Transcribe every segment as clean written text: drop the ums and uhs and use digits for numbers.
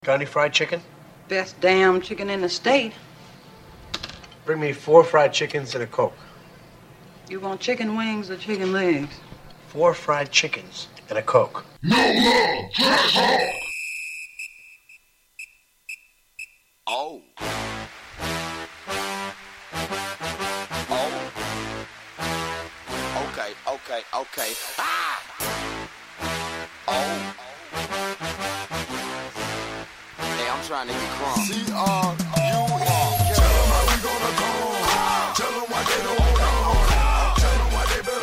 Got any fried chicken? Best damn chicken in the state. Bring me 4 fried chickens and a Coke. You want chicken wings or chicken legs? 4 fried chickens and a Coke. No love, trash hog. Oh. Oh. Okay. Ah! Oh. Hey, I'm trying to get crunk. C-R-U-E. Tell them how we gonna come. Tell them why they don't come. Tell them why they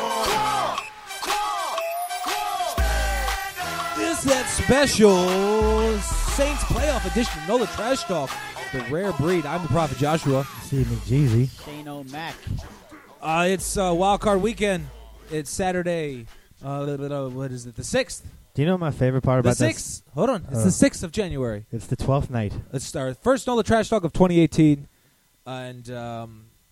better run. This that special Saints playoff edition of NOLA Trash Talk, the rare breed. I'm the Prophet Joshua. Steve McJeezy. Shane O'Mac. It's Wild Card Weekend. It's Saturday. What is it? The 6th. Do you know what my favorite part about The this? 6th. Hold on. It's the 6th of January. It's the 12th night. Let's start. First NOLA Trash Talk of 2018. And the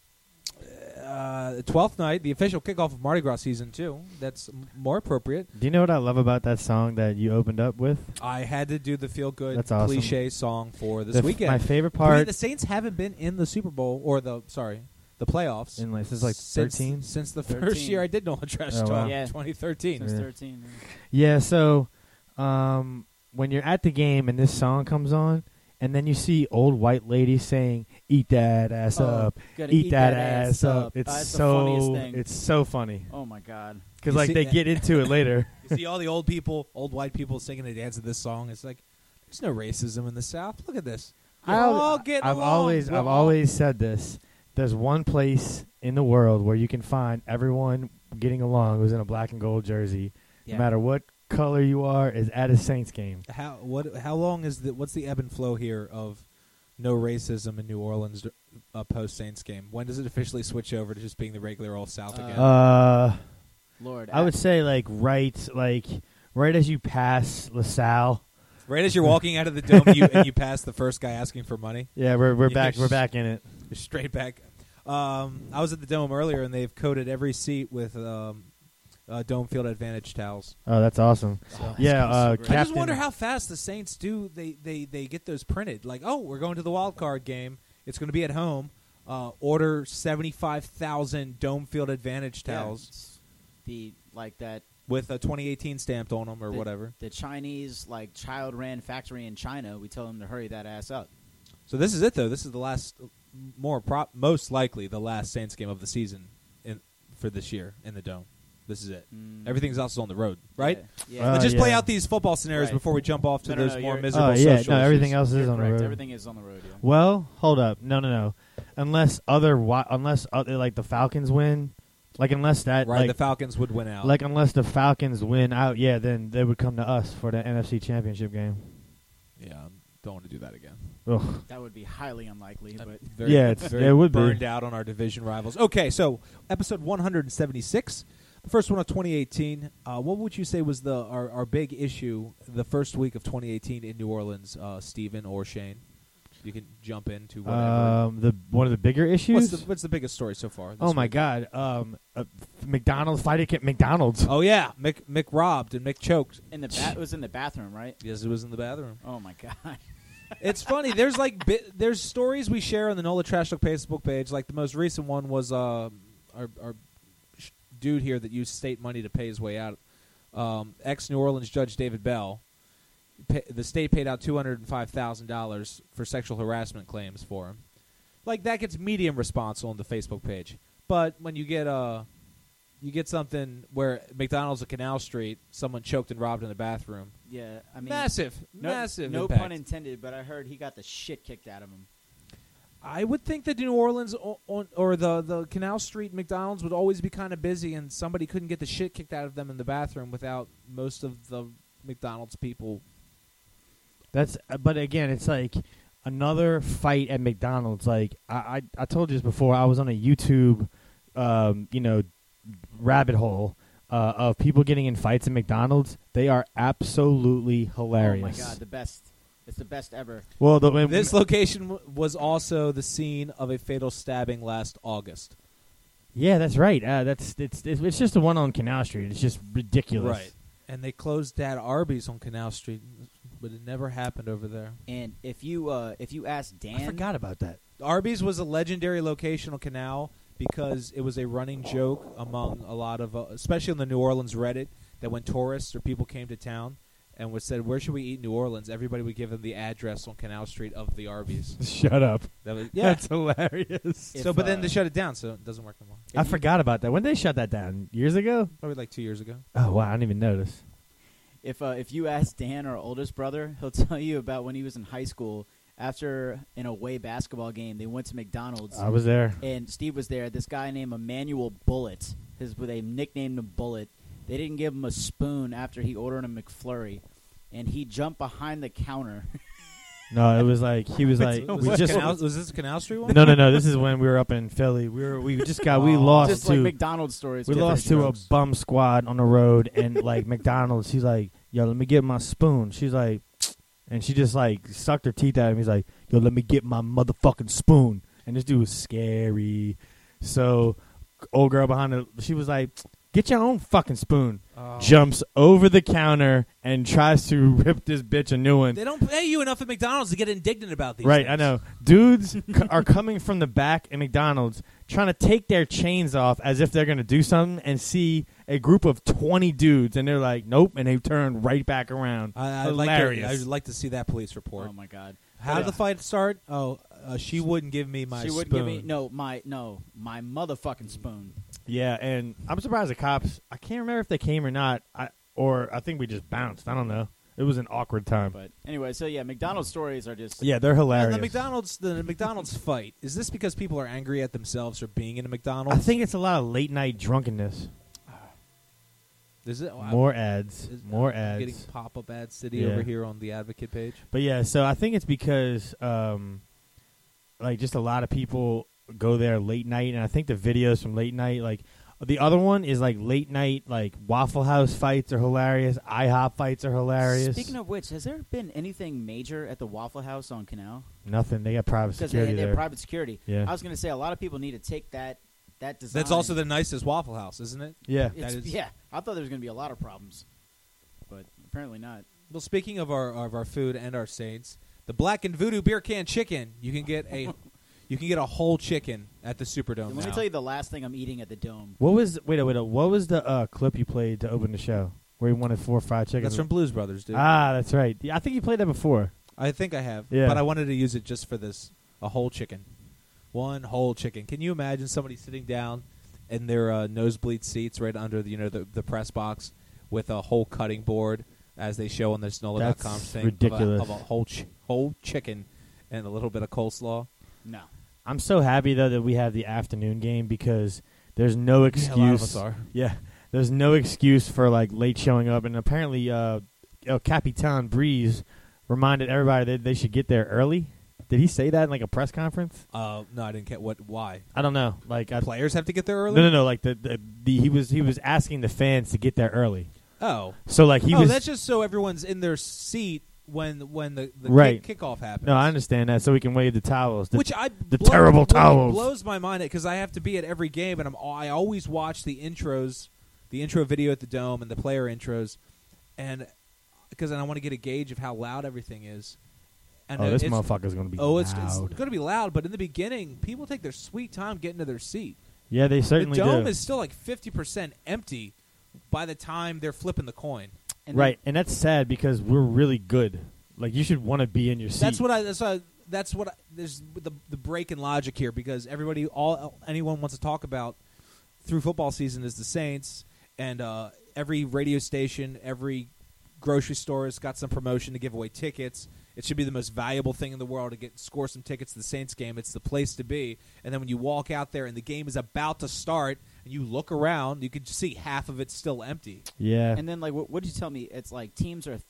12th night, the official kickoff of Mardi Gras Season 2. That's more appropriate. Do you know what I love about that song that you opened up with? I had to do the feel-good That's awesome. cliche song for this weekend. My favorite Wait, part the Saints haven't been in the Super Bowl, or the playoffs. in this is like 13. Since the 13. first year I did NOLA Trash Oh, Talk, wow. Yeah. 2013. Since Yeah. 13. Yeah, so when you're at the game and this song comes on, and then you see old white ladies saying, "Eat that ass up, Gotta eat that ass up." That's It's the funniest so thing. it's so funny Oh my god. because You like see they that? get into it later. You see all the old white people singing and dancing to this song. It's like, there's no racism in the South. Look at this. We're all getting I've along. We're I've all- always said this. There's one place in the world where you can find everyone getting along who's in a black and gold jersey, Yeah. no matter what color you are, is at a Saints game. How long is what's the ebb and flow here of no racism in New Orleans post Saints game? When does it officially switch over to just being the regular old South again? Lord. I would say right as you pass LaSalle. Right as you're walking out of the dome, and you pass the first guy asking for money. Yeah, we're Yeah, back. We're back in it. You're straight back. I was at the Dome earlier, and they've coated every seat with Dome Field Advantage towels. Oh, that's awesome. So- Yeah, I Captain. just wonder how fast the Saints do. They get those printed. Like, oh, we're going to the wild card game. It's going to be at home. Order 75,000 Dome Field Advantage towels that with a 2018 stamped on them or whatever. the Chinese child ran factory in China. We tell them to hurry that ass up. So this is it, though. This is the last, most likely the last Saints game of the season for this year in the Dome. This is it. Everything else is on the road, right? Yeah. Let's just play yeah. out these football scenarios Right. before we jump off to No, those more you're- miserable yeah, social no, everything issues. else You're is on the correct. road. Everything is on the road. Yeah. Well, hold up, no. Unless the Falcons win, unless that Right, the Falcons would win out. unless the Falcons win out, yeah, then they would come to us for the NFC Championship game. Yeah, don't want to do that again. Ugh. That would be highly unlikely, but Very, Yeah, very it would be. burned out on our division rivals. Okay, so episode 176, the first one of 2018. What would you say was our big issue the first week of 2018 in New Orleans, Steven or Shane? You can jump into whatever. One of the bigger issues. What's the biggest story so far? Oh my week? God! McDonald's fight at McDonald's. Oh yeah, Mick robbed and Mick choked. it was in the bathroom, right? Yes, it was in the bathroom. Oh my god. It's funny. There's there's stories we share on the NOLA Trash Talk Facebook page. Like the most recent one was our dude here that used state money to pay his way out. Ex-New Orleans Judge David Bell. The state paid out $205,000 for sexual harassment claims for him. Like that gets medium response on the Facebook page. But when you get something where McDonald's at Canal Street, someone choked and robbed in the bathroom. Yeah, I mean Massive No impact. pun intended, but I heard he got the shit kicked out of him. I would think that New Orleans or the Canal Street McDonald's would always be kind of busy, and somebody couldn't get the shit kicked out of them in the bathroom without most of the McDonald's people. But again, it's like another fight at McDonald's. Like I told you this before. I was on a YouTube, rabbit hole of people getting in fights at McDonald's. They are absolutely hilarious. Oh my god, the best! It's the best ever. Well, This location was also the scene of a fatal stabbing last August. yeah, that's right. It's just the one on Canal Street. It's just ridiculous. Right. And they closed that Arby's on Canal Street. but it never happened over there. And if you ask Dan, I forgot about that. Arby's was a legendary location on Canal because it was a running joke among a lot of, especially on the New Orleans Reddit, that when tourists or people came to town and was said, "Where should we eat in New Orleans?" everybody would give them the address on Canal Street of the Arby's. Shut up. That was, yeah. That's hilarious. If, So, but then they shut it down, so it doesn't work anymore. I forgot about that. When did they shut that down? Years ago? Probably like 2 years ago. Oh, wow. I didn't even notice. If you ask Dan, our oldest brother, he'll tell you about when he was in high school. After an away basketball game, they went to McDonald's. I was there. And Steve was there. This guy named Emmanuel Bullet, they nicknamed him Bullet. They didn't give him a spoon after he ordered a McFlurry, and he jumped behind the counter. No, it was like he was like Was we this just was this a Canal Street one? no. This is when we were up in Philly. We just got we lost Just to like McDonald's stories. we get lost their to a jokes. bum squad on the road, and like McDonald's. He's like, "Yo, let me get my spoon." She's like, and she just like sucked her teeth at him. He's like, "Yo, let me get my motherfucking spoon." And this dude was scary. So, old girl behind her, she was like, "Get your own fucking spoon." Jumps over the counter and tries to rip this bitch a new one. They don't pay you enough at McDonald's to get indignant about these Right, things. I know. Dudes are coming from the back at McDonald's trying to take their chains off as if they're going to do something and see a group of 20 dudes, and they're like, nope, and they turn right back around. I'd Hilarious. like to see that police report. Oh my god! How did the fight start? Oh, she wouldn't give me my She spoon. wouldn't give me my motherfucking spoon. Yeah, and I'm surprised the cops, I can't remember if they came or not, or I think we just bounced. I don't know. It was an awkward time. But anyway, so yeah, McDonald's stories are just Yeah, they're hilarious. The McDonald's fight, is this because people are angry at themselves for being in a McDonald's? I think it's a lot of late night drunkenness. Is it? More ads. More I'm ads. getting pop-up ad city Yeah. over here on the Advocate page. But yeah, so I think it's because like just a lot of people go there late night, and I think the videos from late night, like the other one is like late night, like Waffle House fights are hilarious, IHOP fights are hilarious. Speaking of which, has there been anything major at the Waffle House on Canal? Nothing, they got private Because security they there. have private security. Yeah. I was going to say a lot of people need to take that design. That's also the nicest Waffle House, isn't it? Yeah, It's- that is- yeah, I thought there was going to be a lot of problems, but apparently not. Well, speaking of our food and our saints, the Black and Voodoo beer can chicken, you can get a whole chicken at the Superdome. And let me now. tell you the last thing I'm eating at the Dome. What was what was the clip you played to open the show where you wanted 4 fried chickens? That's from Blues Brothers, dude. Ah, that's right. Yeah, I think you played that before. I think I have, Yeah. but I wanted to use it just for this. A whole chicken. One whole chicken. Can you imagine somebody sitting down in their nosebleed seats right under the press box with a whole cutting board as they show on this NOLA.com That's thing ridiculous. of a whole chicken and a little bit of coleslaw? No. I'm so happy though that we have the afternoon game because there's no excuse. Yeah, a lot of us are. Yeah, there's no excuse for like late showing up, and apparently, El Capitan Breeze reminded everybody that they should get there early. Did he say that in like a press conference? No, I didn't get why. I don't know. Like Players have to get there early? No. Like he was asking the fans to get there early. Oh. So like he was. That's just so everyone's in their seat when the Right. kickoff happens. No, I understand that. So we can wave the towels. Which terrible towels. blows my mind because I have to be at every game, and I always watch the intros, the intro video at the Dome, and the player intros, and because I want to get a gauge of how loud everything is. And this it's- motherfucker's going to be it's loud. going to be loud, but in the beginning, people take their sweet time getting to their seat. Yeah, they certainly the Dome do. is still like 50% empty by the time they're flipping the coin. And Right, and that's sad because we're really good. Like you should want to be in your seat. That's what there's the break in logic here because anyone wants to talk about through football season is the Saints, and every radio station, every grocery store has got some promotion to give away tickets. It should be the most valuable thing in the world to score some tickets to the Saints game. It's the place to be. And then when you walk out there and the game is about to start and you look around, you can just see half of it's still empty. Yeah. And then, like, what did you tell me? It's like teams are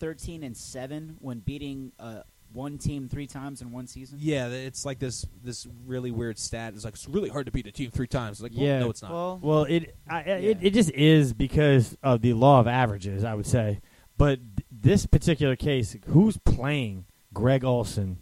13-7 when beating one team 3 times in one season. Yeah, it's like this really weird stat. It's like it's really hard to beat a team 3 times. Like, well, Yeah. no, it's not. Well, it just is because of the law of averages, I would say. But this particular case, who's playing Greg Olsen?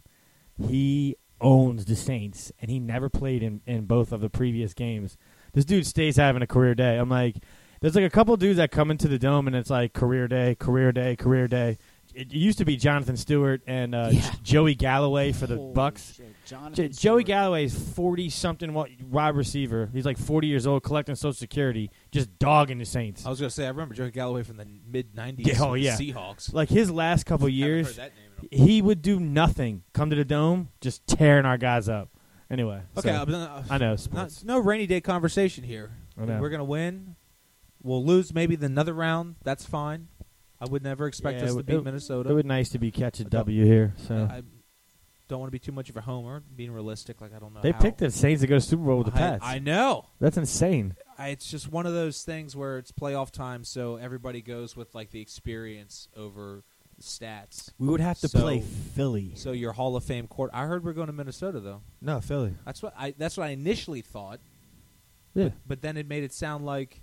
He owns the Saints, and he never played in both of the previous games. This dude stays having a career day. I'm like, there's like a couple dudes that come into the Dome, and it's like career day, career day, career day. it used to be Jonathan Stewart and Yeah. Joey Galloway for the Holy Bucks. shit, Jonathan Joey Stewart. Galloway is 40-something wide receiver. He's like 40 years old, collecting Social Security, just dogging the Saints. I was going to say, I remember Joey Galloway from the mid-'90s Yeah, oh, with yeah. the Seahawks. Like his last couple Haven't years, heard that name in a- he would do nothing. Come to the Dome, just tearing our guys up. Anyway, Okay, so, I know. Not, Sports. no rainy day conversation here. I know. We're going to win. We'll lose maybe another round. That's fine. I would never expect Yeah, us it to would- beat Minnesota. It would nice to be catch a don't- W here. So I don't want to be too much of a homer, being realistic. Like I don't know. they how. picked the Saints to go to Super Bowl with the Pats. I know. That's insane. It's just one of those things where it's playoff time, so everybody goes with like the experience over the stats. We would have to So- play Philly. So your Hall of Fame court. I heard we're going to Minnesota though. No, Philly. That's what I initially thought. Yeah, But then it made it sound like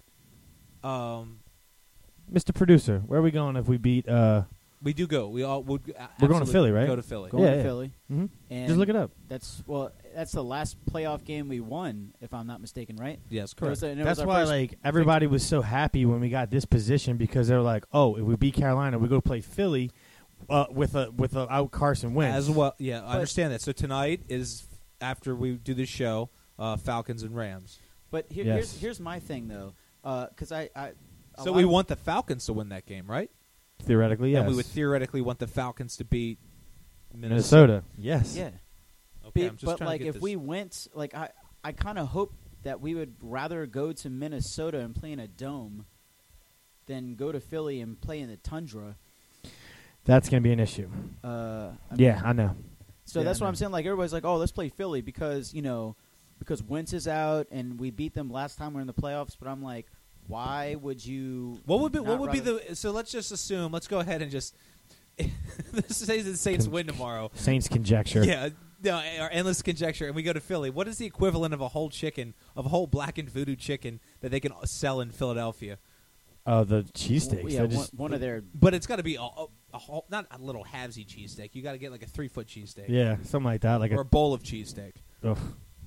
Mr. Producer, where are we going if we beat? we do go. We all would. We're going to Philly, right? Go to Philly. Going Yeah, to yeah. Philly. Mm-hmm. And Just look it up. That's the last playoff game we won, if I'm not mistaken, right? Yes, It was correct. and it That's was our why, first- like, everybody was so happy when we got this position because they were like, "Oh, if we beat Carolina, we go play Philly with a out Carson Wentz." As well. Yeah, I But- understand that. So tonight is after we do this show, Falcons and Rams. But Yes. here's my thing though, because a So lot we of- want the Falcons to win that game, right? Theoretically, yes. And we would theoretically want the Falcons to beat Minnesota. Yes. yeah. Okay, I'm just But trying like to get if this. we went, like I kind of hope that we would rather go to Minnesota and play in a dome than go to Philly and play in the tundra. That's gonna be an issue. Yeah, I know. So Yeah, that's I what know. I'm saying. Like everybody's like, "Oh, let's play Philly because because Wentz is out and we beat them last time we were in the playoffs." But I'm like, why would you? What would be rather- the? So let's just assume. Let's go ahead and just. Let's say the Saints win tomorrow. Saints conjecture. Yeah, no, our endless conjecture, and we go to Philly. What is the equivalent of a whole blackened voodoo chicken that they can sell in Philadelphia? Oh, the cheesesteaks. Yeah, They're just- one of their. But it's got to be a whole, not a little halvesy cheesesteak. You got to get like a 3-foot cheesesteak. yeah, something like that. Like or a bowl of cheesesteak. ugh.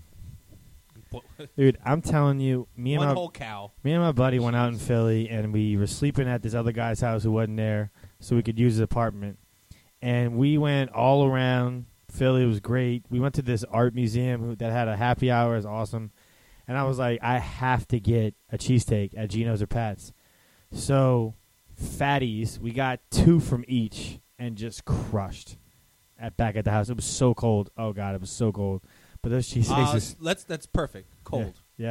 Dude, I'm telling you, me and One my whole cow. Me and my buddy went out in Philly, and we were sleeping at this other guy's house who wasn't there, so we could use his apartment. And we went all around Philly. It was great. We went to this art museum that had a happy hour. It was awesome. And I was like, I have to get a cheesesteak at Geno's or Pat's. So, fatties, we got 2 from each and just crushed back at the house. It was so cold. Oh, God, it was so cold. But those cheesesteaks That's perfect. Cold. Yeah.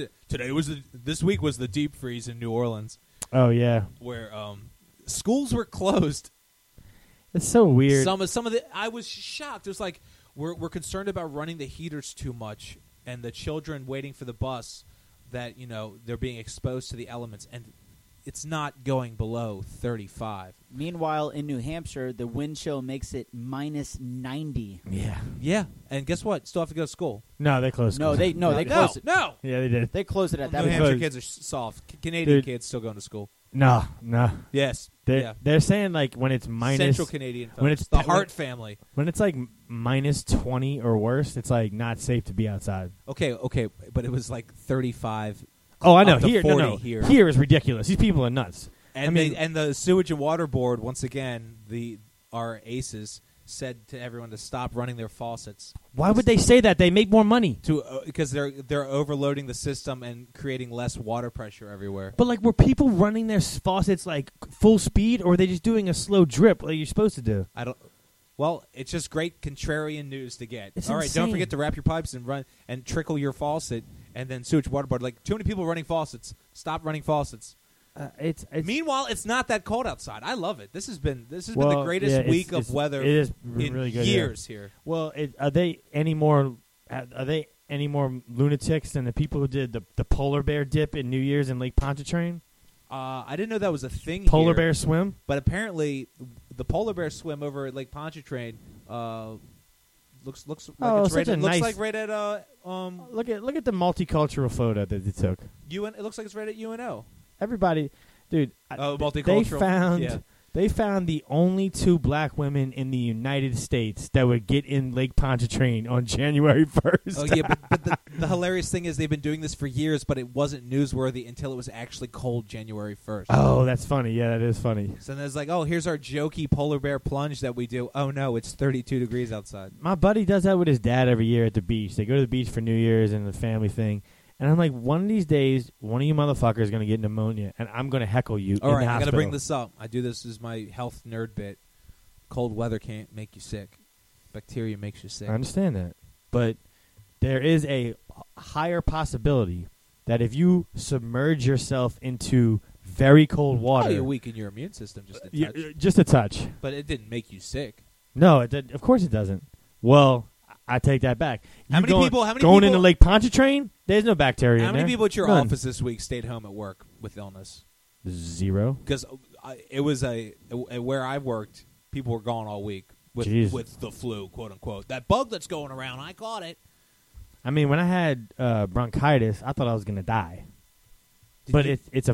This week was the deep freeze in New Orleans, Oh, yeah. where schools were closed. It's so weird. Some of the I was shocked. It was like we're concerned about running the heaters too much, and the children waiting for the bus that they're being exposed to the elements, and it's not going below 35. Meanwhile, in New Hampshire, the wind chill makes it minus 90. Yeah. Yeah, and guess what? Still have to go to school. No, they closed. No, they No, closed it. no. Yeah, they did. They closed it at that New point. Hampshire Because- kids are soft. Canadian Dude. kids still going to school. No. Yes. They're saying like when it's minus Central Canadian folks. when it's the when- Hart family. when it's like minus 20 or worse, it's like not safe to be outside. Okay, but it was like 35. Oh, I know. Up to Here, 40 no. here. Here is ridiculous. These people are nuts. And I mean- and the Sewage and Water Board, once again, our aces said to everyone to stop running their faucets Why would they say that? They make more money. because they're overloading the system and creating less water pressure everywhere. But like, were people running their faucets like full speed, or were they just doing a slow drip like you're supposed to do? I don't. Well, it's just great contrarian news to get. It's All right, insane. don't forget to wrap your pipes and run and trickle your faucet, and then Sewage and Water Board. Like too many people running faucets. Stop running faucets. It's Meanwhile, it's not that cold outside. I love it. This has been the Well, greatest yeah, week it's- of weather it is in really good, years here. Well, are they any more? Are they any more lunatics than the people who did the polar bear dip in New Year's in Lake Pontchartrain? I didn't know that was a thing. Polar here, bear swim. but apparently the polar bear swim over at Lake Pontchartrain looks like Oh, it's such right a at, looks nice- like right at Look at the multicultural photo that they took. UN. It looks like it's right at UNO. Everybody, dude. Oh, they multicultural. found Yeah. They found the only 2 black women in the United States that would get in Lake Pontchartrain on January 1st. Oh yeah, but the hilarious thing is they've been doing this for years, but it wasn't newsworthy until it was actually cold January 1st. Oh, that's funny. Yeah, that is funny. So then it's like, oh, here's our jokey polar bear plunge that we do. Oh no, it's 32 degrees outside. My buddy does that with his dad every year at the beach. They go to the beach for New Year's and the family thing. And I'm like, one of these days, one of you motherfuckers is going to get pneumonia, and I'm going to heckle you All in right, the I got to hospital. bring this up. I do this as my health nerd bit. Cold weather can't make you sick. Bacteria makes you sick. I understand that. But there is a higher possibility that if you submerge yourself into very cold water... Oh, you weaken your immune system just a touch. Just a touch. But it didn't make you sick. No, of course it doesn't. Well, I take that back. How many people going into Lake Pontchartrain? There's no bacteria How in many there. people at your None. office this week stayed home at work with illness? 0. Because it was where I worked, people were gone all week Jeez. with the flu, quote unquote. That bug that's going around, I caught it. I mean, when I had bronchitis, I thought I was going to die. But it's a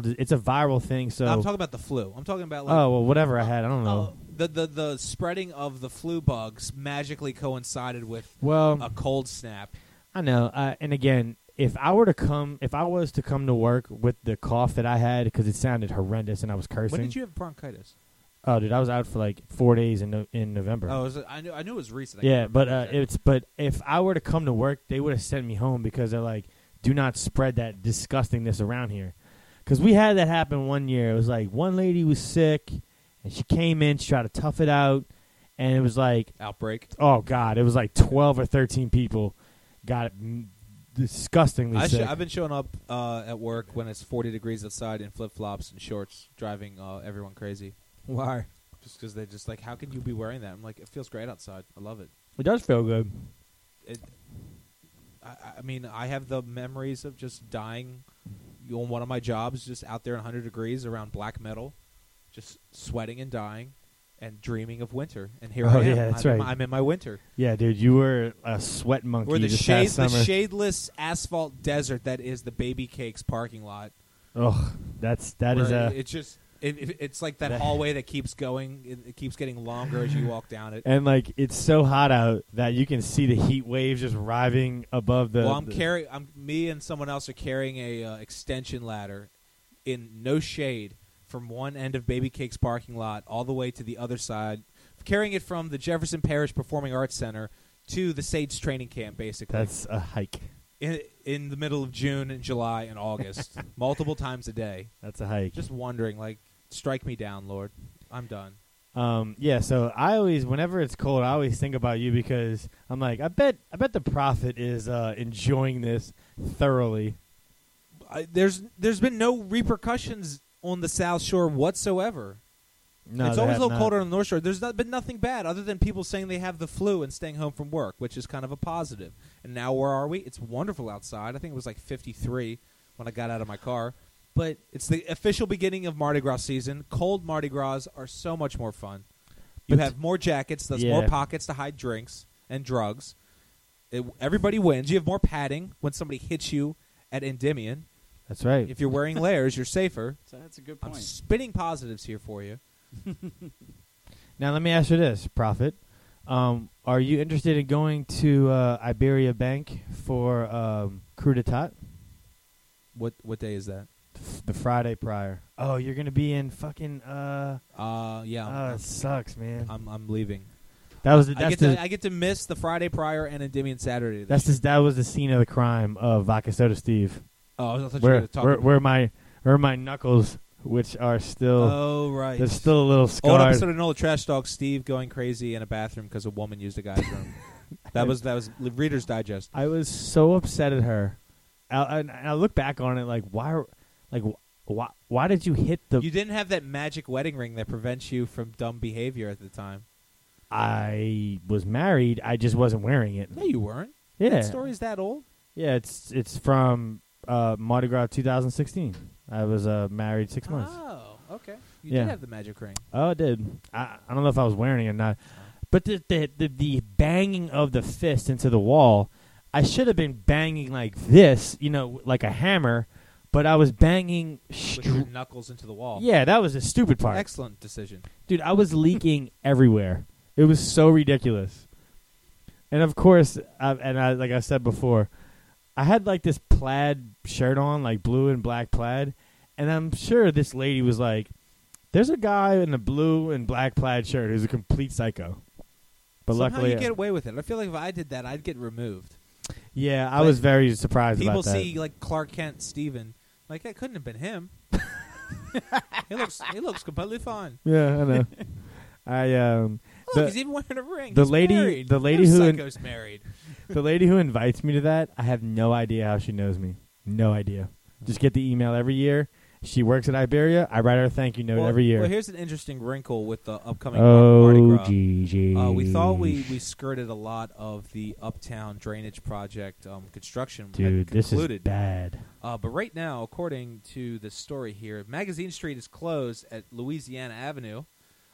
viral thing. So I'm talking about the flu. I'm talking about like, oh well, whatever I had, I don't know. the spreading of the flu bugs magically coincided with Well, a cold snap. I know. And again, if I was to come to work with the cough that I had because it sounded horrendous and I was cursing. When did you have bronchitis? Oh, dude, I was out for like 4 days in November. Oh, I knew it was recent. Yeah, but if I were to come to work, they would have sent me home because they're like, do not spread that disgustingness around here. Because we had that happen one year. It was like one lady was sick, and she came in, she tried to tough it out, and it was like, Outbreak. oh, God, it was like 12 or 13 people got disgustingly sick. I've been showing up at work when it's 40 degrees outside in flip-flops and shorts, driving everyone crazy. Why? Just because they're just like, how can you be wearing that? I'm like, it feels great outside. I love it. It does feel good. I mean, I have the memories of just dying on one of my jobs, just out there in 100 degrees around black metal, just sweating and dying and dreaming of winter. And here I am. Yeah, that's right. I'm in my winter. Yeah, dude, you were a sweat monkey We're the this past summer. shadeless asphalt desert that is the Baby Cakes parking lot. Oh, that is where a... It's just... It's like that hallway that keeps going. It keeps getting longer as you walk down it. And like it's so hot out that you can see the heat waves just rising above the. Well, me and someone else are carrying a extension ladder in no shade from one end of Baby Cake's parking lot all the way to the other side, carrying it from the Jefferson Parish Performing Arts Center to the Sage Training Camp. Basically, That's a hike. In the middle of June and July and August, multiple times a day. That's a hike. Just wondering, like. Strike me down, Lord. I'm done. Yeah, so I always, whenever it's cold, I always think about you because I'm like, I bet the Prophet is enjoying this thoroughly. There's been no repercussions on the South Shore whatsoever. No, it's they always a have little colder not. on the North Shore. There's been nothing bad other than people saying they have the flu and staying home from work, which is kind of a positive. And now where are we? It's wonderful outside. I think it was like 53 when I got out of my car. But it's the official beginning of Mardi Gras season. Cold Mardi Gras are so much more fun. You have more jackets, there's more pockets to hide drinks and drugs. Everybody wins. You have more padding when somebody hits you at Endymion. That's right. If you're wearing layers, you're safer. So that's a good I'm point. spinning positives here for you. Now let me ask you this, Prophet. Are you interested in going to Iberia Bank for Coup d'etat? What day is that? The Friday prior. Oh, you're gonna be in fucking. Yeah. It sucks, man. I'm leaving. That was I get to miss the Friday prior and Endymion Saturday. that was the scene of the crime of Vodka Soda Steve. Oh, I thought you were going to talk about where my knuckles, which are still. Oh, right. They're still a little Old scarred. episode of Nola Trash Dog. Steve going crazy in a bathroom because a woman used a guy's room. That was Reader's Digest. I was so upset at her. I look back on it like why did you hit the? You didn't have that magic wedding ring that prevents you from dumb behavior at the time. I was married. I just wasn't wearing it. No, you weren't. Yeah, That story's that old. yeah. It's from Mardi Gras 2016. I was married 6 months. Oh, okay. You Yeah. did have the magic ring. Oh, I did. I don't know if I was wearing it or not. But the banging of the fist into the wall, I should have been banging like this, like a hammer. but I was banging. With your knuckles into the wall. Yeah, that was a stupid part. Excellent decision. Dude, I was leaking everywhere. It was so ridiculous. And of course, I like I said before, I had like this plaid shirt on, like blue and black plaid, and I'm sure this lady was like, "There's a guy in a blue and black plaid shirt who's a complete psycho." But Somehow luckily, you get away with it. I feel like if I did that, I'd get removed. yeah, I was very surprised People about that. see like Clark Kent, Steven, like that couldn't have been him. he looks completely fine. Yeah, I know. Look, he's even wearing a ring. the He's lady- married. the lady No who- psycho's married. The lady who invites me to that, I have no idea how she knows me. No idea. Just get the email every year. She works at Iberia. I write her a thank you note every year. Well, here's an interesting wrinkle with the upcoming Mardi Oh, Gras. Gigi. We thought we skirted a lot of the Uptown Drainage Project construction. had Dude, this is concluded. bad. But right now, according to the story here, Magazine Street is closed at Louisiana Avenue,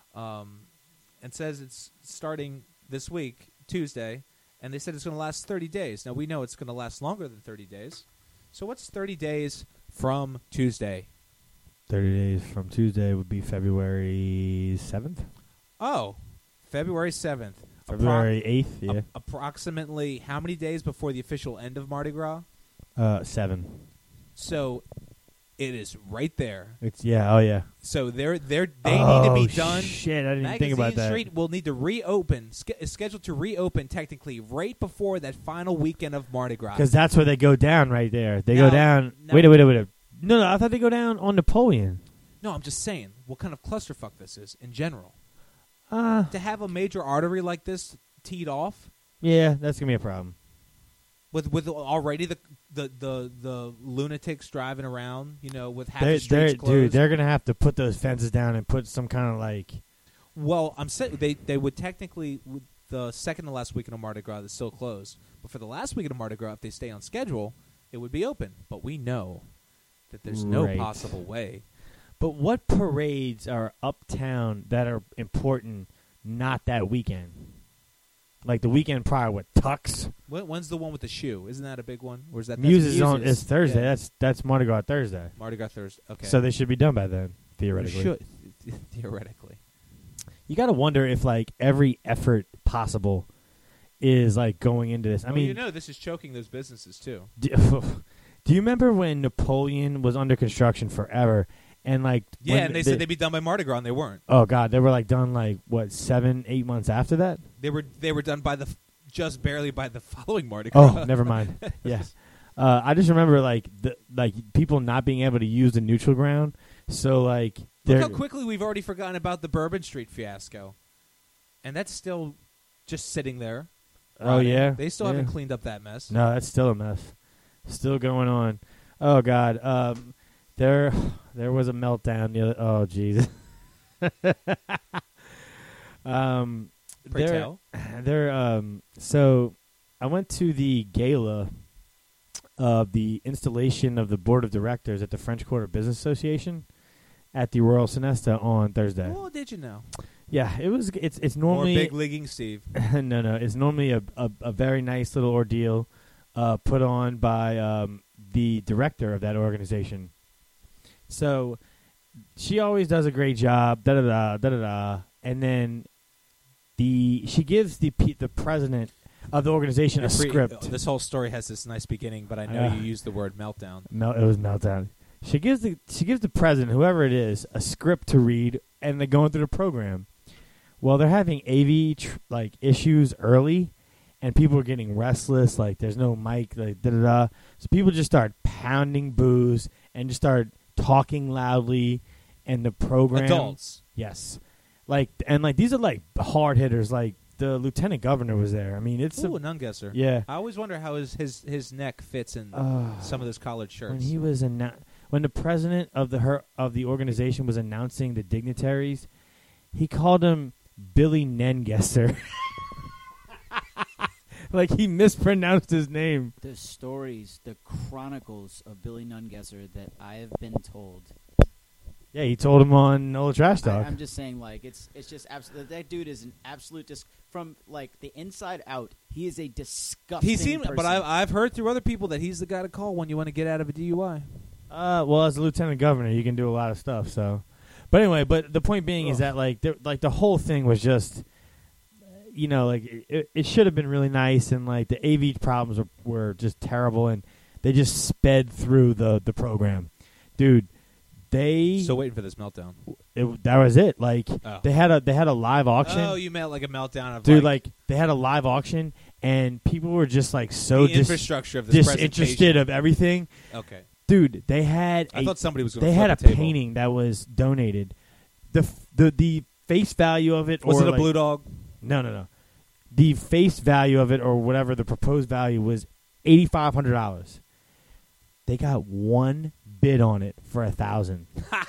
and says it's starting this week, Tuesday, and they said it's going to last 30 days. Now, we know it's going to last longer than 30 days. So what's 30 days from Tuesday? 30 days from Tuesday would be February 7th? Oh, February 7th. February 8th, yeah. Approximately how many days before the official end of Mardi Gras? 7. So it is right there. It's oh yeah. So they need to be done. Shit, I didn't Magazine think about that. Street will need to reopen. Is scheduled to reopen technically right before that final weekend of Mardi Gras. Because that's where they go down right there. They Now- go down. now- Wait. No, I thought they go down on Napoleon. No, I'm just saying what kind of clusterfuck this is in general. Uh, To have a major artery like this teed off yeah, that's going to be a problem. with already the lunatics driving around, with half They're, the streets closed. dude, they're going to have to put those fences down and put some kind of like... Well, I'm saying they would technically with the second to last weekend of Mardi Gras is still closed, but for the last weekend of Mardi Gras, if they stay on schedule, it would be open. But we know that there's no Right. possible way. But what parades are uptown that are important not that weekend? Like the weekend prior with Tux? When's the one with the shoe? Isn't that a big one? Or is that Muse that's is on. Muse's? It's Thursday. Yeah. That's Mardi Gras Thursday. Mardi Gras Thursday. Okay. So they should be done by then, theoretically. Should, theoretically. You got to wonder if like every effort possible is like going into this. I mean, this is choking those businesses too. do you remember when Napoleon was under construction forever and like Yeah, when and they said they'd be done by Mardi Gras, and they weren't. Oh God, they were like done like what 7-8 months after that? They were done by just barely by the following Mardi Gras. Oh, never mind. Yeah, I just remember like people not being able to use the neutral ground. So like, Look how quickly we've already forgotten about the Bourbon Street fiasco, and that's still just sitting there. Oh rotting. yeah, They still yeah. haven't cleaned up that mess. No, that's still a mess. Still going on. Oh God, there was a meltdown. The other, oh Jesus. Pray tell. So I went to the gala of the installation of the board of directors at the French Quarter Business Association at the Royal Sonesta on Thursday. Oh, did you know? Yeah, it's More normally big leaguing Steve. no, it's normally a very nice little ordeal put on by the director of that organization. So she always does a great job, and then she gives the president of the organization a script. This whole story has this nice beginning, but I know you used the word meltdown. It was meltdown. She gives the president, whoever it is, a script to read, and they're going through the program. Well, they're having AV issues early, and people are getting restless. Like there's no mic, So people just start pounding booze and just start talking loudly, and the program Adults. Yes, these are like hard hitters. Like the lieutenant governor was there. I mean, it's Ooh, an unguesser. yeah. I always wonder how his neck fits in some of those collared shirts. When he was when the president of the organization was announcing the dignitaries, he called him Billy Nengesser. Like he mispronounced his name. The stories, the chronicles of Billy Nungesser that I have been told. Yeah, he told him on Nola Trash Talk. I'm just saying, like it's just absolute. That dude is an absolute from like the inside out. He is a disgusting. He seemed, person. but I've heard through other people that he's the guy to call when you want to get out of a DUI. Well, as a lieutenant governor, you can do a lot of stuff. So, but anyway, but the point being is that like the whole thing was just, like it should have been really nice, and like the AV problems were just terrible, and they just sped through the program, dude. Still waiting for this meltdown. That was it. Like Oh. they had a live auction. Oh, you meant like a meltdown of Dude, like they had a live auction, and people were just like so the infrastructure of this disinterested presentation. of everything. Okay. Dude, they had I thought somebody was going they to had a table. painting that was donated. The face value of it Was or it a like, blue dog? No. The face value of it or whatever the proposed value was $8,500. They got one bid on it for $1,000.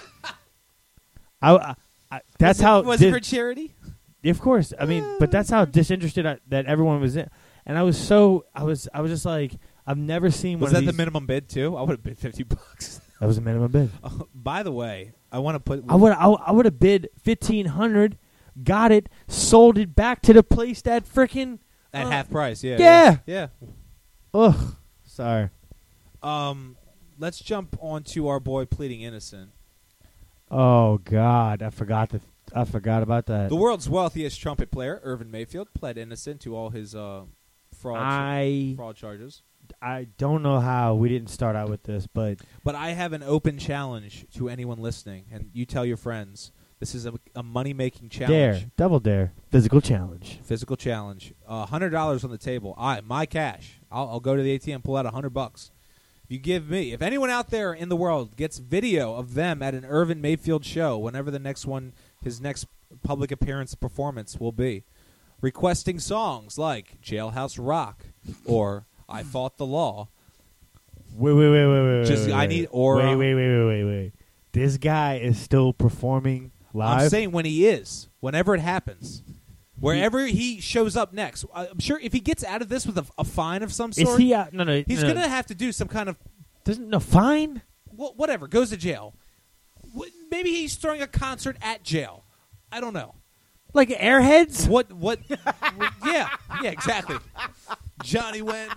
That's how Was it for charity? Of course. I mean, but that's how disinterested that everyone was in. And I was just like, I've never seen Was one that of the these. minimum bid too? I would have bid $50. That was a minimum bid. By the way, I want to put. I would have bid $1,500, got it, sold it back to the place that freaking at half price. Yeah. Yeah. ugh. Sorry. Let's jump on to our boy pleading innocent. Oh God, I forgot about that. The world's wealthiest trumpet player, Irvin Mayfield, pled innocent to all his fraud charges. I don't know how we didn't start out with this, but But I have an open challenge to anyone listening, and you tell your friends. This is a money-making challenge. double dare, physical challenge. Physical challenge. $100 on the table. My cash. I'll go to the ATM, pull out $100. You give me. If anyone out there in the world gets video of them at an Irvin Mayfield show, whenever the next one, his next public appearance performance will be, requesting songs like Jailhouse Rock or I Fought the Law. Wait. Just wait, I wait. need or Wait. This guy is still performing live. I'm saying when he is, whenever it happens, wherever he shows up next. I'm sure if he gets out of this with a fine of some is sort, he out? No. he's going to have to do some kind of fine. whatever. Goes to jail. Maybe he's throwing a concert at jail. I don't know. Like Airheads? What? Yeah, exactly. Johnny went.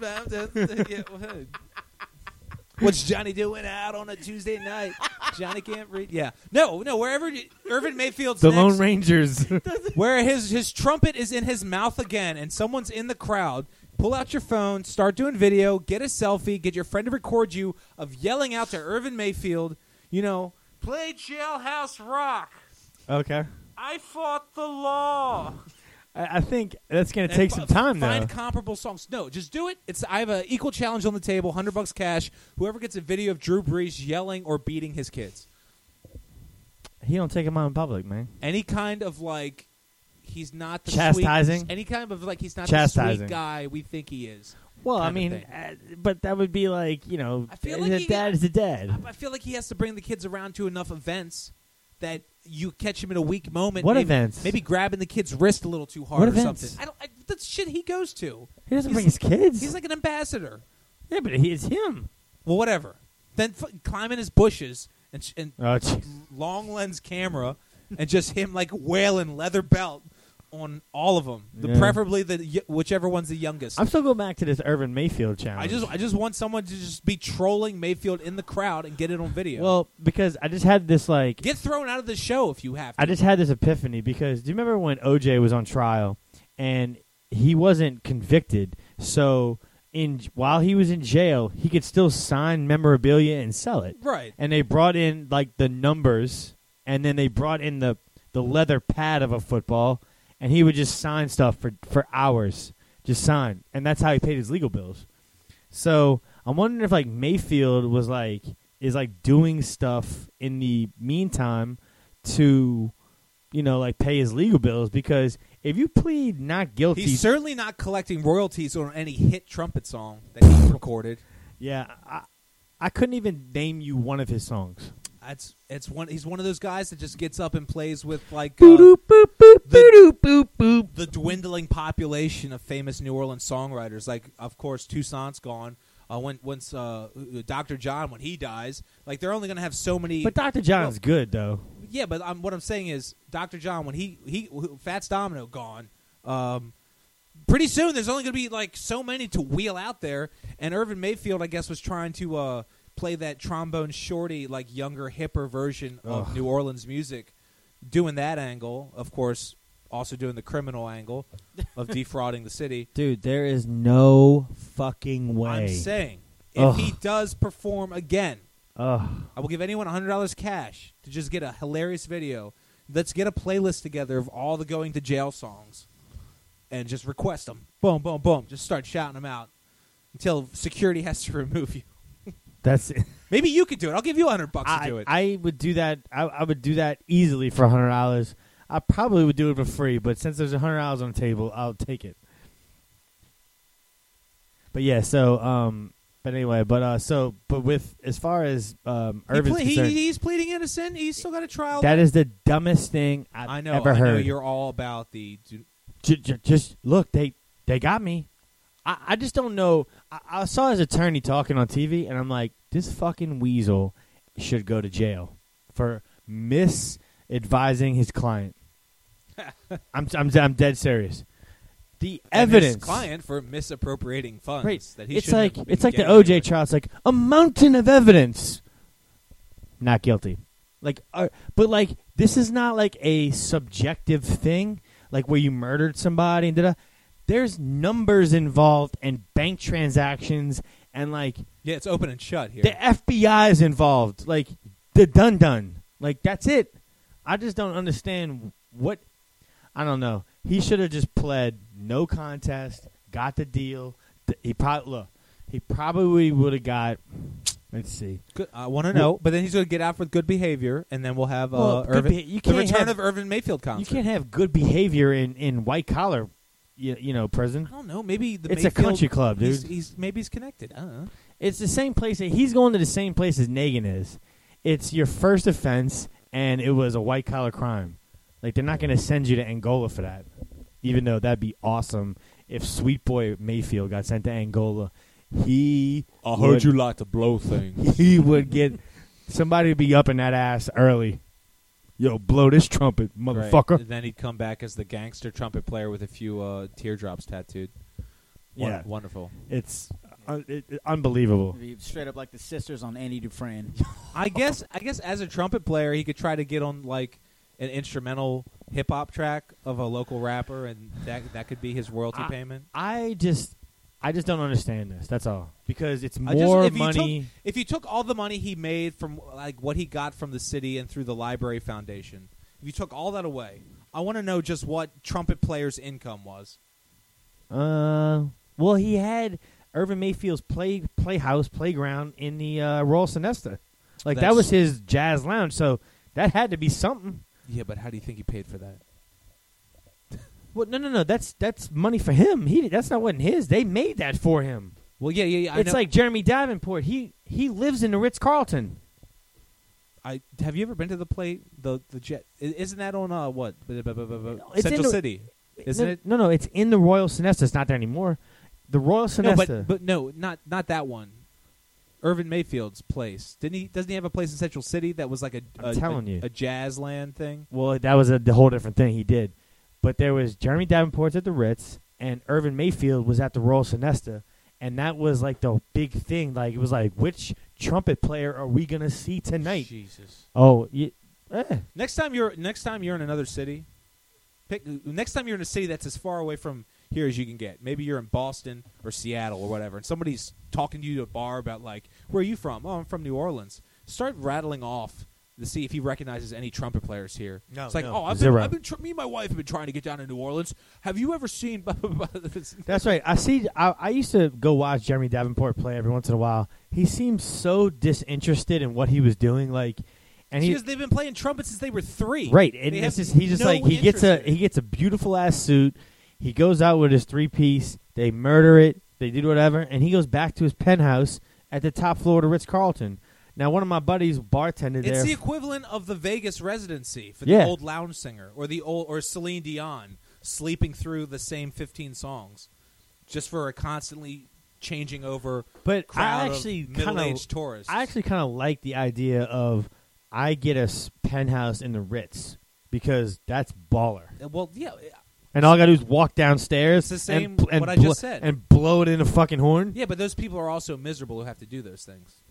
What's Johnny doing out on a Tuesday night? Johnny can't read. Yeah, no. Wherever Irvin Mayfield's The next, Lone Rangers. where his trumpet is in his mouth again, and someone's in the crowd. Pull out your phone, start doing video, get a selfie, get your friend to record you of yelling out to Irvin Mayfield. Play Jailhouse Rock. Okay. I fought the law. I think that's going to take some time, though. Find comparable songs. No, just do it. I have an equal challenge on the table, $100 cash. Whoever gets a video of Drew Brees yelling or beating his kids. He don't take him out in public, man. Any kind of he's not the Chastising? sweet, any kind of he's not Chastising. the sweet guy we think he is. Well, I kind of mean, thing. but that would be like, I feel like a dad is a dad. I feel like he has to bring the kids around to enough events that you catch him in a weak moment. What maybe, events? Maybe grabbing the kid's wrist a little too hard What or events? something. That's shit he goes to. He doesn't bring his kids. He's like an ambassador. Yeah, but it's him. Well, whatever. Then climb in his bushes and Oh, jeez. long lens camera and just him wailing leather belt on all of them. Yeah. Preferably whichever one's the youngest. I'm still going back to this Irvin Mayfield challenge. I just want someone to just be trolling Mayfield in the crowd and get it on video. Well, because I just had this get thrown out of the show if you have to. I just had this epiphany because do you remember when OJ was on trial and he wasn't convicted? So while he was in jail, he could still sign memorabilia and sell it. Right. And they brought in the numbers, and then they brought in the leather pad of a football, and he would just sign stuff for hours, just sign, and that's how he paid his legal bills. So I'm wondering if Mayfield was is doing stuff in the meantime to, pay his legal bills, because if you plead not guilty, He's certainly not collecting royalties on any hit trumpet song that he recorded. yeah, I couldn't even name you one of his songs. He's one of those guys that just gets up and plays with Boop, boop, boop, boop, boop, boop. the dwindling population of famous New Orleans songwriters. Of course, Toussaint's gone. Once Dr. John, when he dies, they're only going to have so many. But Dr. John's good though. Yeah, but what I'm saying is, Dr. John, when he Fats Domino gone, pretty soon there's only going to be so many to wheel out there. And Irvin Mayfield, I guess, was trying to play that trombone shorty, like younger, hipper version of Ugh. New Orleans music, doing that angle, of course, also doing the criminal angle of defrauding the city. Dude, there is no fucking way. I'm saying, if Ugh. he does perform again, Ugh. I will give anyone $100 cash to just get a hilarious video. Let's get a playlist together of all the going to jail songs and just request them. Boom, boom, boom. Just start shouting them out until security has to remove you. That's it. Maybe you could do it. I'll give you $100 to do it. I would do that. I would do that easily for $100. I probably would do it for free, but since there's $100 on the table, I'll take it. But yeah, but anyway, but with as far as Irvin's concerned, he's pleading innocent. He's still got a trial. that is the dumbest thing I've I know. ever I know heard. you're all about the. Just look, they got me. I just don't know. I saw his attorney talking on TV, and I'm like, this fucking weasel should go to jail for misadvising his client. I'm dead serious. The and evidence, his client for misappropriating funds. right? That he It's shouldn't like have been the getting OJ anyway. trial. It's like a mountain of evidence. Not guilty. But this is not like a subjective thing, like where you murdered somebody and da-da. There's numbers involved and bank transactions and like Yeah, it's open and shut here. the FBI is involved. Like the done. Like that's it. I just don't understand what. I don't know. He should have just pled no contest, got the deal. He probably would have got. Let's see. Good. I want to know, but then he's going to get out for good behavior, and then we'll have Well, good Irvin, you the can't return have- of Irvin Mayfield concert. You can't have good behavior in white collar, prison. I don't know. Maybe the It's a Mayfield, country club, dude. Maybe he's connected. I don't know. It's the same place. He's going to the same place as Negan is. It's your first offense, and it was a white collar crime. Like they're not going to send you to Angola for that, even though that'd be awesome if Sweet Boy Mayfield got sent to Angola. He like to blow things. He would get somebody to be up in that ass early. Yo, blow this trumpet, motherfucker. Right. And then he'd come back as the gangster trumpet player with a few teardrops tattooed. Yeah. Wonderful. It's unbelievable. Be straight up like the sisters on Andy Dufresne. I guess as a trumpet player, he could try to get on like an instrumental hip hop track of a local rapper, and that could be his royalty payment. I just don't understand this. That's all. Because it's more money. If you took all the money he made from like what he got from the city and through the Library Foundation, if you took all that away, I want to know just what trumpet player's income was. Well, he had Irvin Mayfield's playground in the Royal Sonesta. Like that was his jazz lounge, so that had to be something. Yeah, but how do you think he paid for that? Well, no. That's money for him. That's not what his. They made that for him. Well, yeah. It's like Jeremy Davenport. He lives in the Ritz-Carlton. Have you ever been to the jet? Isn't that on what? It's Central in City, isn't it? No. It's in the Royal Sonesta. It's not there anymore. The Royal Sonesta. No, but no, not that one. Irvin Mayfield's place. Doesn't he have a place in Central City that was like a jazz land thing? Well, that was a whole different thing he did. But there was Jeremy Davenport at the Ritz, and Irvin Mayfield was at the Royal Sonesta, and that was like the big thing. Like it was like, which trumpet player are we gonna see tonight? Jesus. Oh, Next time you're in another city, next time you're in a city that's as far away from here as you can get. Maybe you're in Boston or Seattle or whatever, and somebody's talking to you at a bar about like, where are you from? Oh, I'm from New Orleans. Start rattling off to see if he recognizes any trumpet players here. No, it's like, no. I've been me and my wife have been trying to get down to New Orleans. Have you ever seen? That's right. I used to go watch Jeremy Davenport play every once in a while. He seemed so disinterested in what he was doing, like, and because they've been playing trumpet since they were 3. Right, and he gets a beautiful ass suit. He goes out with his 3-piece. They murder it. They do whatever, and he goes back to his penthouse at the top floor of the Ritz-Carlton. Now, one of my buddies bartended there. It's the equivalent of the Vegas residency for the old lounge singer, or Celine Dion sleeping through the same 15 songs, just for a constantly changing over crowd of middle-aged tourists. I actually kind of like the idea of I get a penthouse in the Ritz because that's baller. Well, yeah. And all I got to do is walk downstairs It's the same and what I just said. and blow it in a fucking horn. Yeah, but those people are also miserable who have to do those things.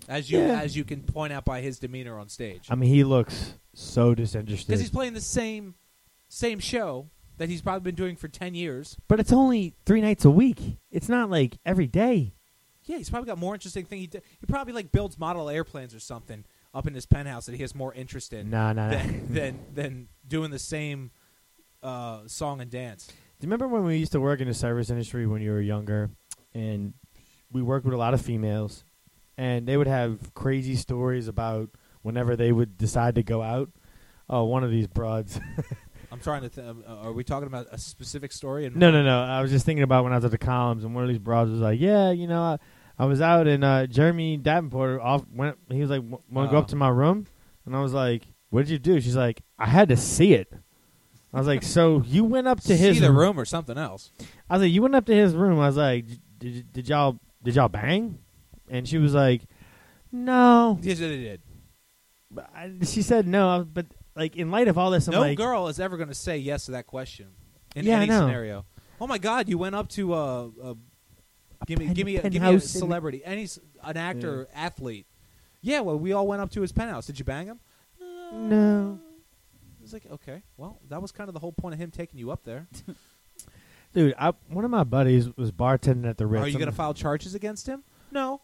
as Yeah. you can point out by his demeanor on stage. I mean, he looks so disinterested. Because he's playing the same show that he's probably been doing for 10 years. But it's only 3 nights a week. It's not like every day. Yeah, he's probably got more interesting thing. He probably like builds model airplanes or something up in his penthouse that he has more interest in Nah. than doing the same song and dance. Do you remember when we used to work in the service industry when you were younger, and we worked with a lot of females, and they would have crazy stories about whenever they would decide to go out? Oh, one of these broads. I'm trying to. Are we talking about a specific story? No. I was just thinking about when I was at the columns, and one of these broads was like, "Yeah, I was out, and Jeremy Davenport went. He was like, want to go up to my room?" And I was like, "What did you do?" She's like, "I had to see it." I was like, "So you went up to his See the room or something else?" I was like, "You went up to his room." I was like, "Did y'all bang?" And she was like, "No." Yes, they did. She said no, but like in light of all this, I'm No like, girl is ever going to say yes to that question in Yeah, I any know. scenario. Oh my God, you went up to give me a penthouse in- celebrity, an actor, athlete. Yeah, well, we all went up to his penthouse. Did you bang him? No. It's like, okay, well, that was kind of the whole point of him taking you up there. Dude, one of my buddies was bartending at the Ritz. Are you going to file charges against him? No.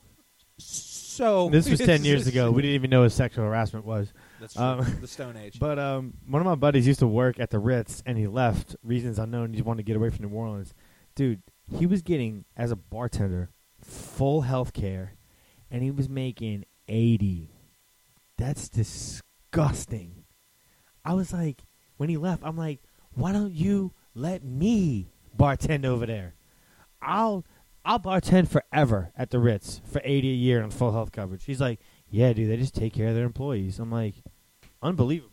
So This was 10 years ago. We didn't even know what sexual harassment was. That's true. The Stone Age. But one of my buddies used to work at the Ritz, and he left. Reasons unknown. He wanted to get away from New Orleans. Dude, he was getting, as a bartender, full health care, and he was making $80. That's disgusting. I was like, when he left, I'm like, why don't you let me bartend over there? I'll bartend forever at the Ritz for $80 a year on full health coverage. He's like, yeah, dude, they just take care of their employees. I'm like, unbelievable.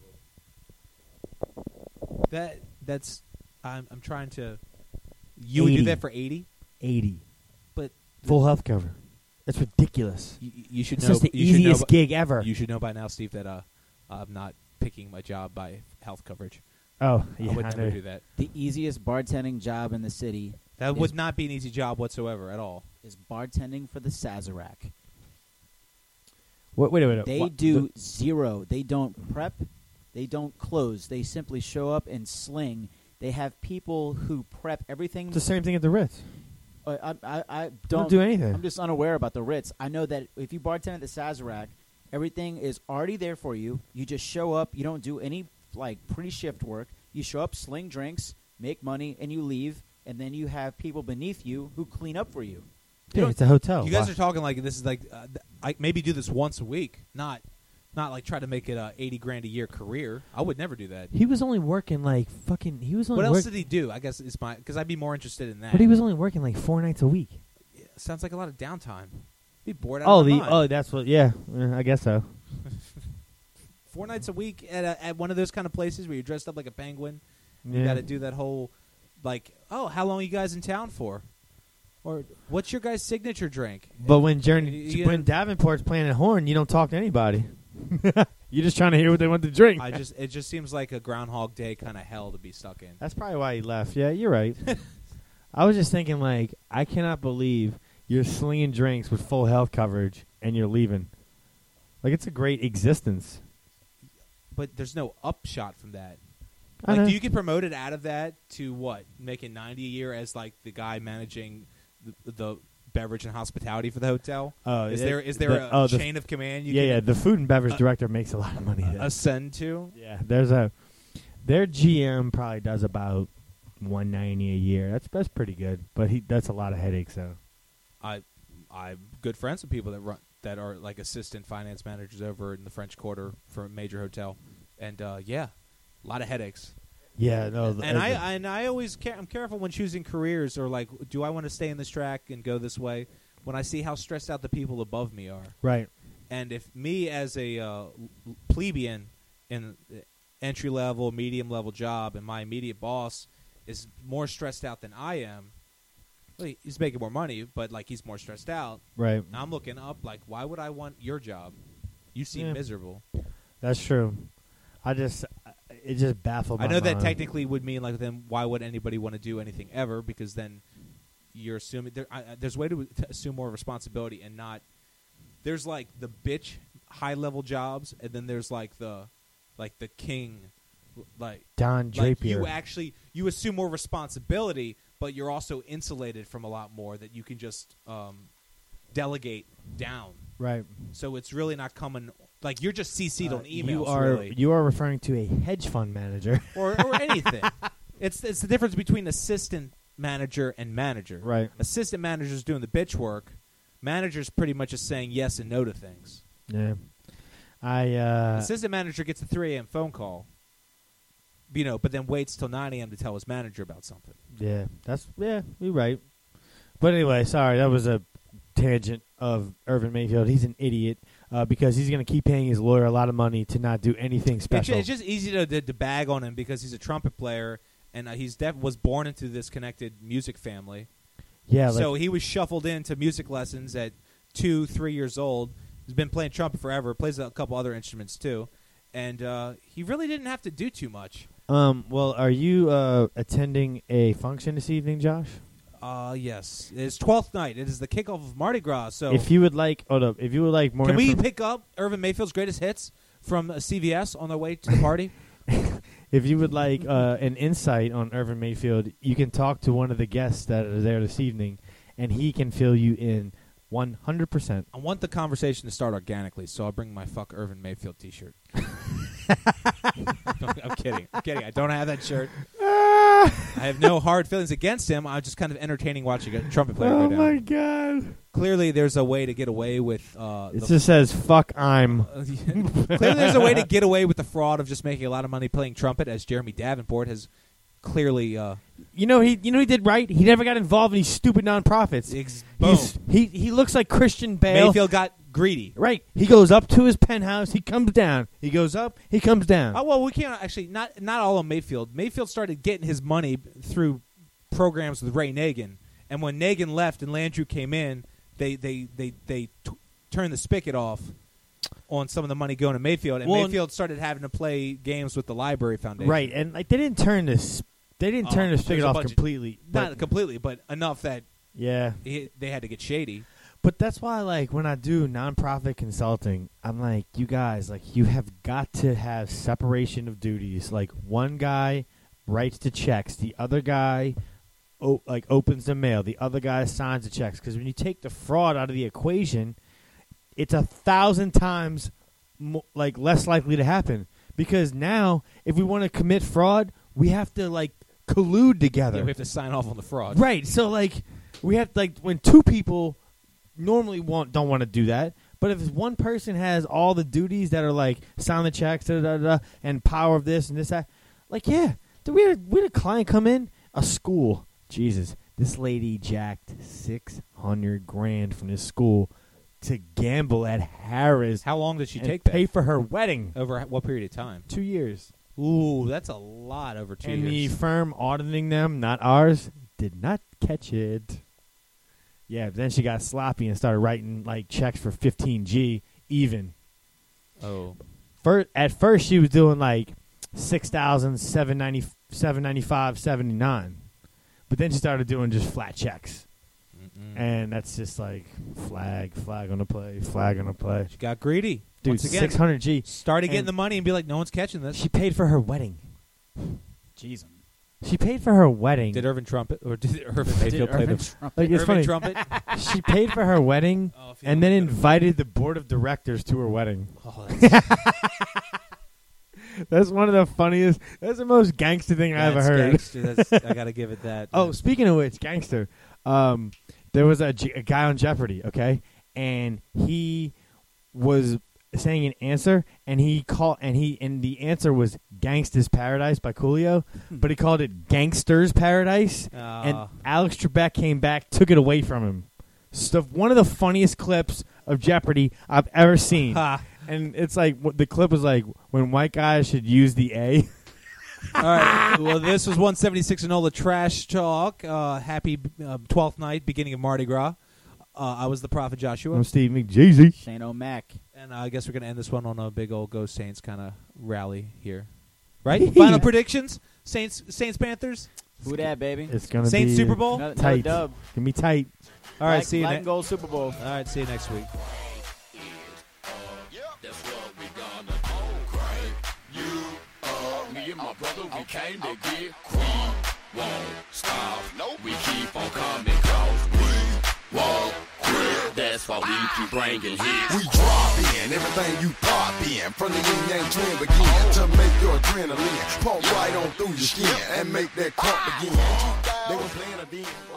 That's I'm trying to. You would do 80. that for 80? 80. But Full health cover. That's ridiculous. you should It's know. just the you should know easiest gig ever. You should know by now, Steve, that I'm not picking my job by health coverage. Oh, yeah. I would I never know. do that. The easiest bartending job in the city That would not be an easy job whatsoever at all. is bartending for the Sazerac. Wait a minute. They do zero. They don't prep. They don't close. They simply show up and sling. They have people who prep everything. It's the same thing at the Ritz. I Don't do anything. I'm just unaware about the Ritz. I know that if you bartend at the Sazerac, everything is already there for you. You just show up. You don't do any pre-shift work. You show up, sling drinks, make money, and you leave. And then you have people beneath you who clean up for you. Yeah, it's a hotel. You guys Why? are talking like this is like I maybe do this once a week, not like try to make it a $80,000 a year career. I would never do that. He was only working like fucking. He was only. What else did he do? I guess it's my because I'd be more interested in that. But he was only working like 4 nights a week. Yeah, sounds like a lot of downtime. Be bored out of my mind. that's what. Yeah, I guess so. 4 nights a week at one of those kind of places where you're dressed up like a penguin. Yeah. You got to do that whole how long are you guys in town for? Or what's your guys' signature drink? But when You- when Davenport's playing a horn, you don't talk to anybody. You're just trying to hear what they want to drink. It just seems like a Groundhog Day kind of hell to be stuck in. That's probably why he left. Yeah, you're right. I was just thinking, I cannot believe you're slinging drinks with full health coverage and you're leaving. It's a great existence. But there's no upshot from that. I know. Do you get promoted out of that to what? Making $90 a year as the guy managing the beverage and hospitality for the hotel? Oh, is yeah, there a the- chain of command? You Yeah, can the food and beverage director makes a lot of money. There. ascend to? Yeah, their GM probably does about $190 a year. That's pretty good, but that's a lot of headaches though. I'm good friends with people that are like assistant finance managers over in the French Quarter for a major hotel, and a lot of headaches. Yeah, no. And I always I'm careful when choosing careers or do I want to stay in this track and go this way when I see how stressed out the people above me are. right. And if me as a plebeian in entry level, medium level job, and my immediate boss is more stressed out than I am, well, he's making more money, but he's more stressed out. Right. I'm looking up why would I want your job? You seem Yeah. miserable. That's true. It just baffled my I know that mind. technically would mean then why would anybody want to do anything ever? Because then you're assuming there's a way to assume more responsibility and not there's like the bitch high level jobs, and then there's like the king, like Don Draper. You assume more responsibility, but you're also insulated from a lot more that you can just delegate down. Right. So it's really not coming. Like you're just CC'd on emails. You are referring to a hedge fund manager, or anything. It's the difference between assistant manager and manager. Right. Assistant manager's doing the bitch work. Manager's pretty much just saying yes and no to things. Yeah. Assistant manager gets a 3 a.m. phone call, but then waits till 9 a.m. to tell his manager about something. Yeah, you're right. But anyway, sorry, that was a tangent of Irvin Mayfield. He's an idiot because he's going to keep paying his lawyer a lot of money to not do anything special. It's just easy to bag on him because he's a trumpet player and he's was born into this connected music family. Yeah, so he was shuffled into music lessons at 2-3 years old. He's been playing trumpet forever. Plays a couple other instruments too, and he really didn't have to do too much. Well, are you attending a function this evening, Josh? Yes. It's 12th night. It is the kickoff of Mardi Gras. So if you would like more, can we pick up Irvin Mayfield's greatest hits from CVS on their way to the party? If you would like an insight on Irvin Mayfield, you can talk to one of the guests that are there this evening, and he can fill you in 100%. I want the conversation to start organically, so I'll bring my Fuck Irvin Mayfield T-shirt. I'm kidding. I don't have that shirt. I have no hard feelings against him. I'm just kind of entertaining watching a trumpet player go down. Oh, my God. Clearly, there's a way to get away with... it just says, fuck I'm. Clearly, there's a way to get away with the fraud of just making a lot of money playing trumpet, as Jeremy Davenport has clearly... he did right. He never got involved in these stupid nonprofits. He looks like Christian Bale. Mayfield got greedy. Right. He goes up to his penthouse. He comes down. He goes up. He comes down. Oh, well, we can't actually not all on Mayfield. Mayfield started getting his money through programs with Ray Nagin, and when Nagin left and Landrew came in, they turned the spigot off on some of the money going to Mayfield, and Mayfield started having to play games with the Library Foundation. Right, and they didn't turn the spigot off completely. Not completely, but enough that they had to get shady. But that's why, when I do nonprofit consulting, I'm like, you guys, you have got to have separation of duties. Like, one guy writes the checks, the other guy, opens the mail, the other guy signs the checks. Because when you take the fraud out of the equation, it's 1,000 times less likely to happen. Because now, if we want to commit fraud, we have to collude together. Yeah, we have to sign off on the fraud. Right. So we have when two people normally don't want to do that, but if one person has all the duties that are sign the checks, and power of this and this that, we had a client come in, a school. Jesus, this lady jacked $600,000 from this school to gamble at Harrah's. How long did she and take pay that? for her wedding? Over what period of time? 2 years. Ooh, that's a lot over 2 years. And the firm auditing them, not ours, did not catch it. Yeah, but then she got sloppy and started writing checks for $15,000 even. Oh. At first she was doing $6,795.79, but then she started doing just flat checks. And that's just flag on the play, flag on the play. She got greedy. Dude, once again, $600,000. Started getting the money and be like, no one's catching this. She paid for her wedding. Jeez. She paid for her wedding. Did Irvin Trumpet or did Irvin Mayfield play the it's Irvin funny. Trumpet? She paid for her wedding and then invited the board of directors to her wedding. Oh, that's one of the funniest. That's the most gangster thing I ever heard. Gangster. I got to give it that. Oh, speaking of which, gangster. There was a guy on Jeopardy, okay, and he was saying an answer, and the answer was "Gangsta's Paradise" by Coolio, but he called it "Gangster's Paradise," and Alex Trebek came back, took it away from him. So one of the funniest clips of Jeopardy I've ever seen, and it's the clip was when white guys should use the A. All right. Well, this was 176 Enola Trash Talk. Happy 12th night, beginning of Mardi Gras. I was the Prophet Joshua. I'm Steve McJeezy. Shane O'Mac. And I guess we're going to end this one on a big old Go Saints kind of rally here. Right? Final predictions? Saints Panthers? Who dat, baby? It's going to be Saints Super Bowl? Another tight. dub. It's going to be tight. All right, see you next. Gold Super Bowl. All right, see you next week. and my brother, we came to get crunk. Won't stop, Nope. we keep on coming close. We won't quit, that's why we keep bringing hits. We drop in everything you pop in. From the yin yang twin begin to make your adrenaline pump right on through your skin and make that crump begin. They were playing a DM.